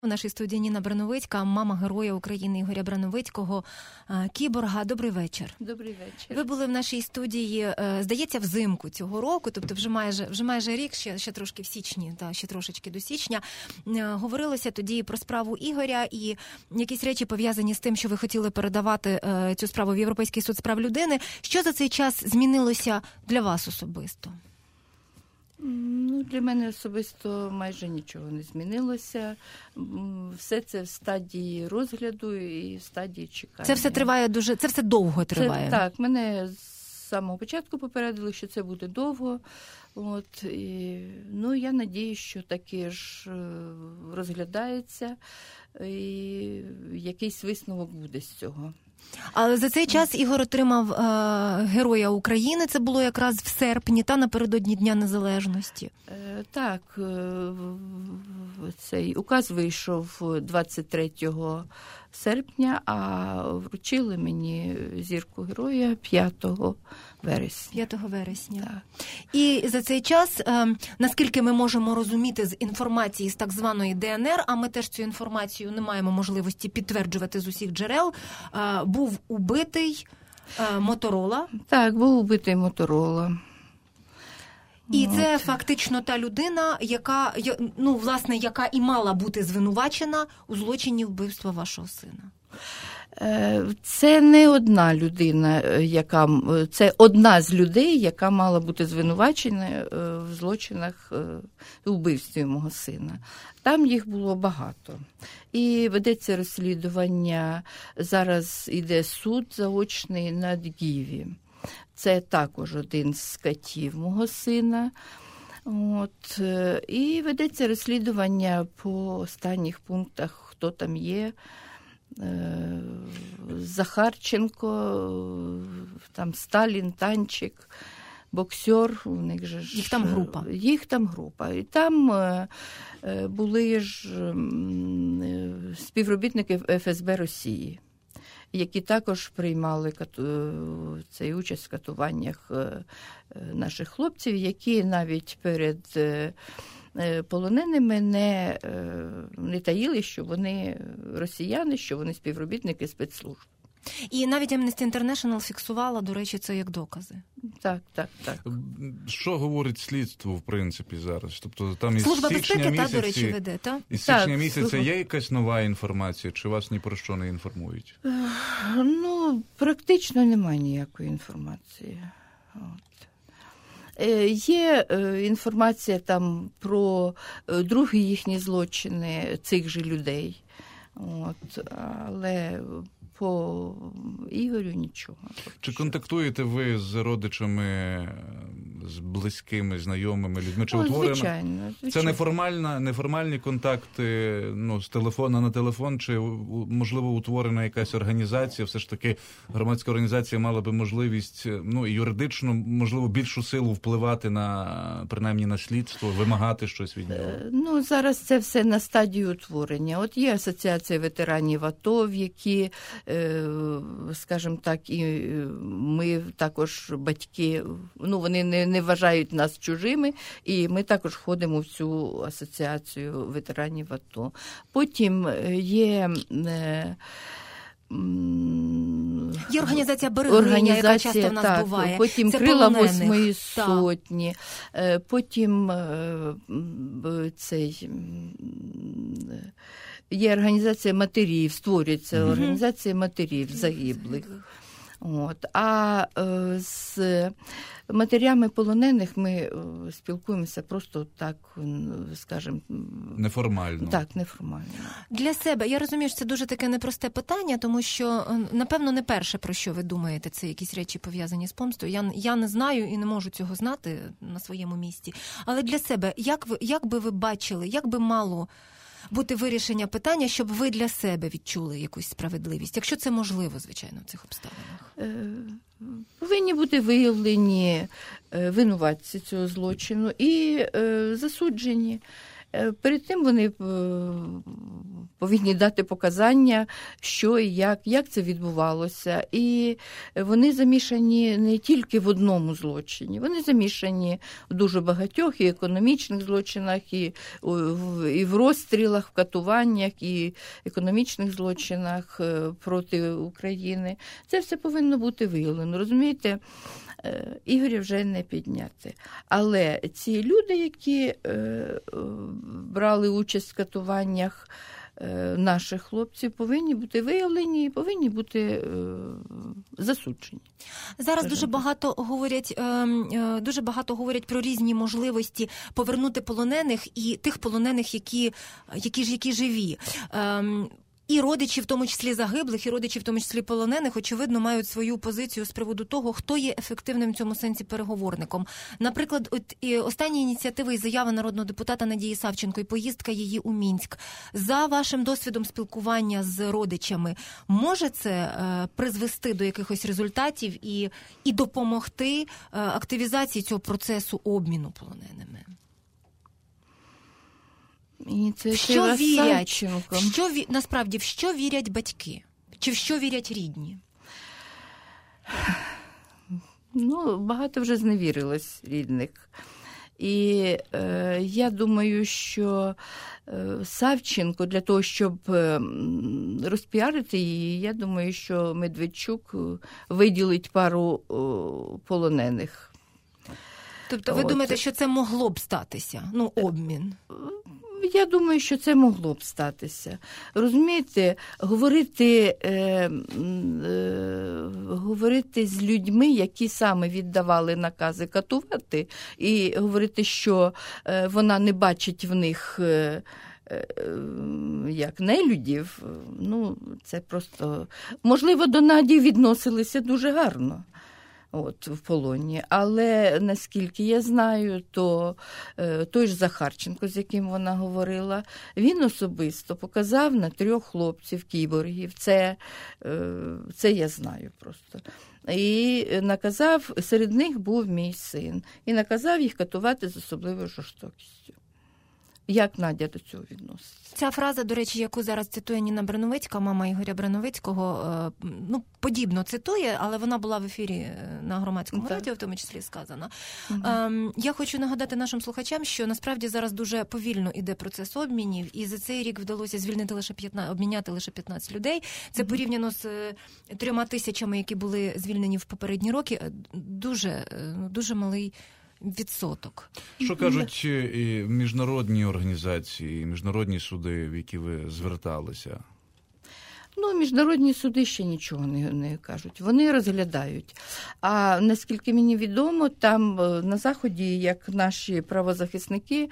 У нашій студії Ніна Брановицька, мама Героя України Ігоря Брановицького, кіборга. Добрий вечір. Добрий вечір. Ви були в нашій студії, здається, взимку цього року, тобто вже майже рік, ще трошки в січні, ще трошечки до січня. Говорилося тоді про справу Ігоря і якісь речі пов'язані з тим, що ви хотіли передавати цю справу в Європейський суд з прав людини. Що за цей час змінилося для вас особисто? Для мене особисто майже нічого не змінилося. Все це в стадії розгляду і в стадії чекання. Це все триває це все довго триває? Так, мене з самого початку попередили, що це буде довго. Я надію, що таки ж розглядається і якийсь висновок буде з цього. Але за цей час Ігор отримав Героя України, це було якраз в серпні, напередодні Дня Незалежності. Так, цей указ вийшов 23 серпня, а вручили мені зірку Героя 5 вересня. 5 вересня. Так. І за цей час, наскільки ми можемо розуміти з інформації з так званої ДНР, а ми теж цю інформацію не маємо можливості підтверджувати з усіх джерел, був убитий Моторола. Так, був убитий Моторола. І це фактично та людина, яка і мала бути звинувачена у злочині вбивства вашого сина. Це не одна людина, це одна з людей, яка мала бути звинувачена в злочинах у вбивстві мого сина. Там їх було багато. І ведеться розслідування, зараз іде суд заочний над Гіві. Це також один з катів мого сина. І ведеться розслідування по останніх пунктах, хто там є. Захарченко, там Сталін, Танчик, боксер, у них же ж... Їх там група. І там були ж співробітники ФСБ Росії, які також приймали участь в катуваннях наших хлопців, які навіть перед полоненими не таїли, що вони росіяни, що вони співробітники спецслужб. І навіть Amnesty International фіксувала, до речі, це як докази. Так. Що говорить слідство, в принципі, зараз? Тобто там із Служба січня безпеки, місяці, до речі, веде, так? Із січня місяця є якась нова інформація, чи вас ні про що не інформують? Практично немає ніякої інформації. Є інформація там про другі їхні злочини цих же людей, але по Ігорю нічого. Чи контактуєте ви з родичами, з близькими, знайомими людьми? Чи звичайно. Це неформальні контакти, з телефона на телефон, чи, можливо, утворена якась організація? Все ж таки, громадська організація мала би можливість, юридично, можливо, більшу силу впливати принаймні на слідство, вимагати щось від нього? Зараз це все на стадії утворення. От є асоціація ветеранів АТО, які, скажімо так, і ми також батьки, вони не вважають нас чужими, і ми також входимо в цю асоціацію ветеранів АТО. Потім є організація Берегиня, яка часто в нас буває. Потім це Крила полонених. Восьмої сотні, потім є організація матерів, створюється організація матерів загиблих. А з матерями полонених ми спілкуємося просто так, скажімо... Неформально. Так, неформально. Для себе, я розумію, що це дуже таке непросте питання, тому що, напевно, не перше, про що ви думаєте, це якісь речі пов'язані з помстою. Я не знаю і не можу цього знати на своєму місці. Але для себе, як би ви бачили, як би мало бути вирішення питання, щоб ви для себе відчули якусь справедливість, якщо це можливо, звичайно, в цих обставинах? Повинні бути виявлені винуватці цього злочину і засуджені. Перед тим вони повинні дати показання, що і як це відбувалося. І вони замішані не тільки в одному злочині, вони замішані в дуже багатьох і економічних злочинах, і в розстрілах, в катуваннях, і економічних злочинах проти України. Це все повинно бути виявлено. Розумієте, Ігоря вже не підняти. Але ці люди, які брали участь в катуваннях наших хлопців, повинні бути виявлені і повинні бути засуджені. Зараз дуже багато говорять про різні можливості повернути полонених і тих полонених, які живі. І родичі, в тому числі загиблих, і родичі, в тому числі полонених, очевидно, мають свою позицію з приводу того, хто є ефективним в цьому сенсі переговорником. Наприклад, останні ініціативи і заяви народного депутата Надії Савченко і поїздка її у Мінськ. За вашим досвідом спілкування з родичами, може це призвести до якихось результатів і допомогти активізації цього процесу обміну полоненими? Ініціатива Савченко. Насправді, в що вірять батьки? Чи в що вірять рідні? Багато вже зневірилось рідних. І я думаю, що Савченко для того, щоб розпіарити її, я думаю, що Медведчук виділить пару полонених. Тобто ви думаєте, що це могло б статися? Обмін? Я думаю, що це могло б статися. Розумієте, говорити з людьми, які саме віддавали накази катувати, і говорити, що вона не бачить в них як нелюдів, це просто... Можливо, до Наді відносилися дуже гарно. В полоні. Але, наскільки я знаю, то той ж Захарченко, з яким вона говорила, він особисто показав на 3 хлопців кіборгів. Це я знаю просто. І наказав, серед них був мій син. І наказав їх катувати з особливою жорстокістю. Як Надя до цього відноситься? Ця фраза, до речі, яку зараз цитує Ніна Брановицька, мама Ігоря Брановицького, подібно цитує, але вона була в ефірі на Громадському радіо, в тому числі сказана. Я хочу нагадати нашим слухачам, що насправді зараз дуже повільно іде процес обмінів, і за цей рік вдалося обміняти лише 15 людей. Це порівняно з 3 тисячами, які були звільнені в попередні роки, дуже малий відсоток. Що кажуть і міжнародні організації, міжнародні суди, в які ви зверталися? Міжнародні суди ще нічого не кажуть. Вони розглядають. А наскільки мені відомо, там на Заході, як наші правозахисники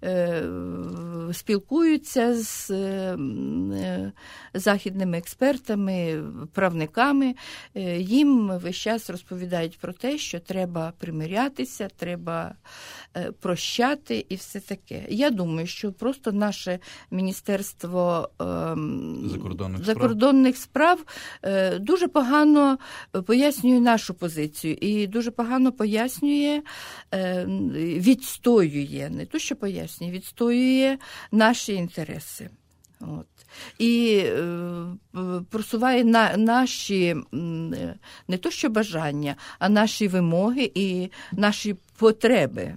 спілкуються з західними експертами, правниками, їм весь час розповідають про те, що треба примирятися, треба прощати і все таке. Я думаю, що просто наше Міністерство закордонних справ дуже погано пояснює нашу позицію і дуже погано пояснює, відстоює, не то що пояснює, відстоює наші інтереси. І просуває наші не то що бажання, а наші вимоги і наші потреби.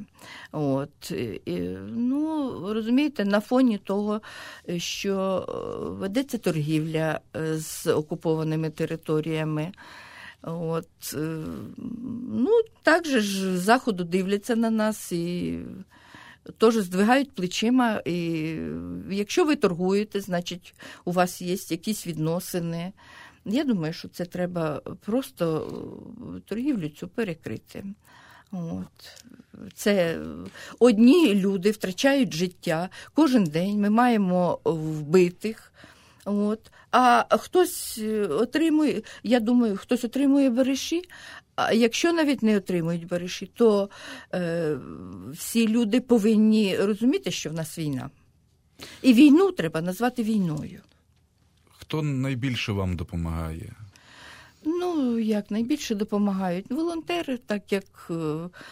Розумієте, на фоні того, що ведеться торгівля з окупованими територіями, так же ж з Заходу дивляться на нас і теж здвигають плечима. І якщо ви торгуєте, значить у вас є якісь відносини. Я думаю, що це треба просто торгівлю цю перекрити. Це одні люди втрачають життя. Кожен день ми маємо вбитих. А хтось отримує, я думаю, хтось отримує бариші. А якщо навіть не отримують бариші, то всі люди повинні розуміти, що в нас війна. І війну треба назвати війною. Хто найбільше вам допомагає? Як найбільше допомагають волонтери, так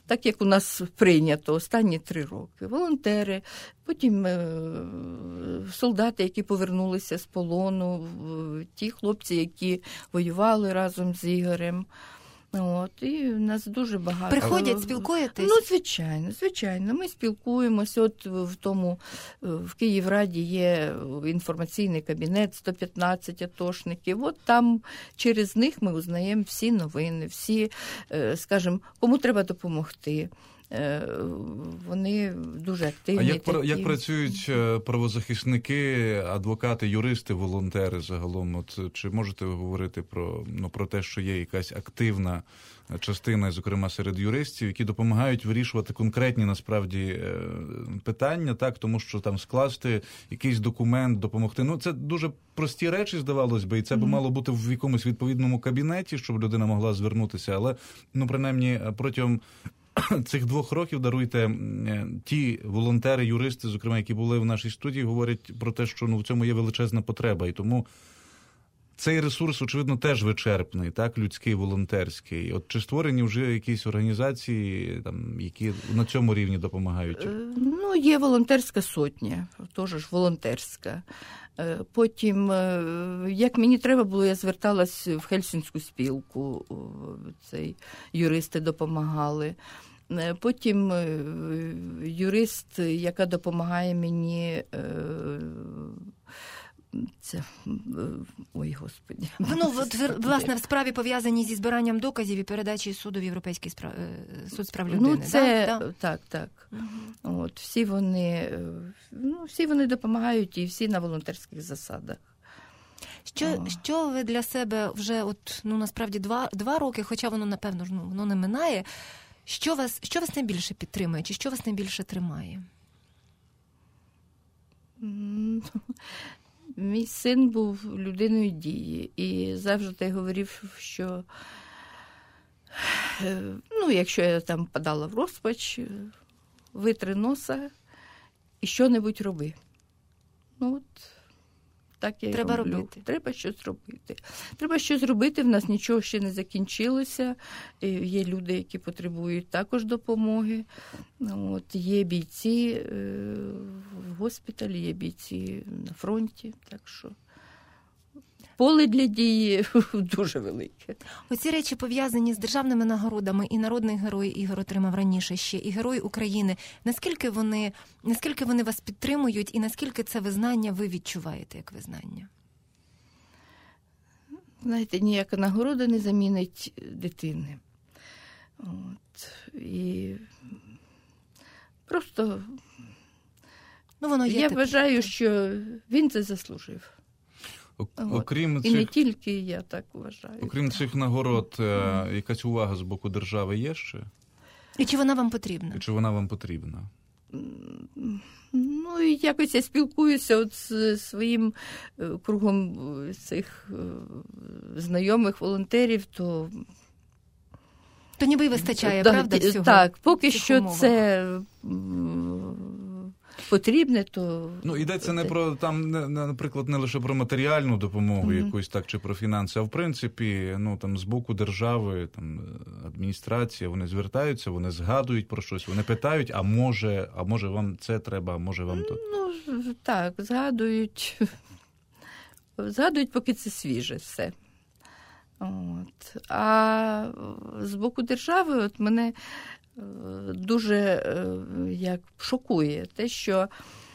так як у нас прийнято останні 3 роки. Волонтери, потім солдати, які повернулися з полону, ті хлопці, які воювали разом з Ігорем. От, і в нас дуже багато. Приходять, спілкуєтесь? Ну, звичайно. Ми спілкуємося. От в Київраді є інформаційний кабінет, 115 атошників. От там через них ми узнаємо всі новини, всі, скажімо, кому треба допомогти. Вони дуже активні. А як працюють правозахисники, адвокати, юристи, волонтери загалом? От, чи можете ви говорити про те, що є якась активна частина, зокрема серед юристів, які допомагають вирішувати конкретні насправді питання, так, тому що там скласти якийсь документ, допомогти. Ну, це дуже прості речі, здавалось би, і це би мало бути в якомусь відповідному кабінеті, щоб людина могла звернутися, але, принаймні, протягом цих 2 років, даруйте, ті волонтери, юристи, зокрема, які були в нашій студії, говорять про те, що в цьому є величезна потреба. І тому цей ресурс, очевидно, теж вичерпний, так, людський, волонтерський. От чи створені вже якісь організації, там, які на цьому рівні допомагають? Ну, є волонтерська сотня, теж ж волонтерська. Потім, як мені треба було, я зверталась в Хельсінську спілку, юристи допомагали. Потім юрист, яка допомагає мені, ой, Господи. Власне, в справі пов'язані зі збиранням доказів і передачі суду в Європейський суд з прав людини. Так. От, всі вони допомагають і всі на волонтерських засадах. Що ви для себе вже, насправді, 2 роки, хоча воно, напевно, воно не минає, що вас найбільше підтримує, чи що вас найбільше тримає? Мій син був людиною дії і завжди говорив, що якщо я там падала в розпач, витри носа і що-небудь роби. Так я Треба роблю. робити. Треба щось робити, в нас нічого ще не закінчилося. Є люди, які потребують також допомоги. Є бійці в госпіталі, є бійці на фронті. Так що поле для дії дуже велике. Оці речі пов'язані з державними нагородами, і народний герой Ігор отримав раніше ще, і Герой України. Наскільки вони вас підтримують, і наскільки це визнання ви відчуваєте як визнання? Знаєте, ніяка нагорода не замінить дитини. І просто воно є я вважаю, що він це заслужив. І не тільки я так вважаю. Окрім цих нагород, якась увага з боку держави є ще? І чи вона вам потрібна? Якось я спілкуюся з своїм кругом цих знайомих волонтерів, то ніби й вистачає, правда, всього? Так, поки що умовах. Це потрібне, то... Йдеться не про, там, наприклад, не лише про матеріальну допомогу якусь, так, чи про фінанси, а в принципі, з боку держави, адміністрація, вони звертаються, вони згадують про щось, вони питають, а може вам це треба, а може вам то? Так, згадують, поки це свіже все. А з боку держави, мене дуже шокує те, що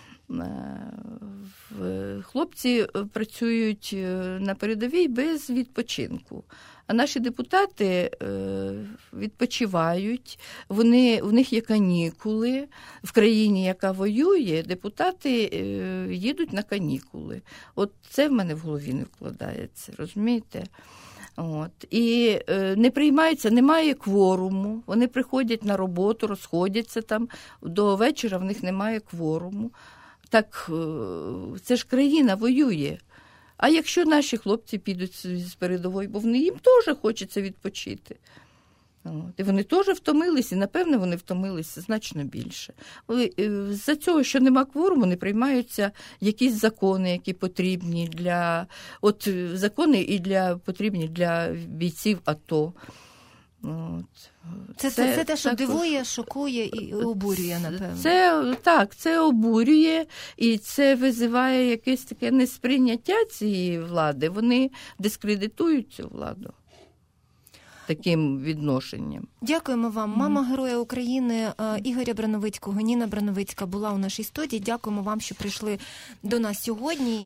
хлопці працюють на передовій без відпочинку. А наші депутати відпочивають, в них є канікули. В країні, яка воює, депутати їдуть на канікули. От це в мене в голові не вкладається, розумієте? І не приймаються, немає кворуму, вони приходять на роботу, розходяться там, до вечора в них немає кворуму. Так, це ж країна воює. А якщо наші хлопці підуть з передової, бо їм теж хочеться відпочити. І вони теж втомилися, і, напевно, вони втомилися значно більше. За цього, що нема кворуму, не приймаються якісь закони, які потрібні потрібні для бійців АТО. От. Це те, що також дивує, шокує і обурює, напевно. Це обурює, і це визиває якесь таке несприйняття цієї влади. Вони дискредитують цю владу таким відношенням. Дякуємо вам. Мама Героя України Ігоря Брановицького, Ніна Брановицька була у нашій студії. Дякуємо вам, що прийшли до нас сьогодні.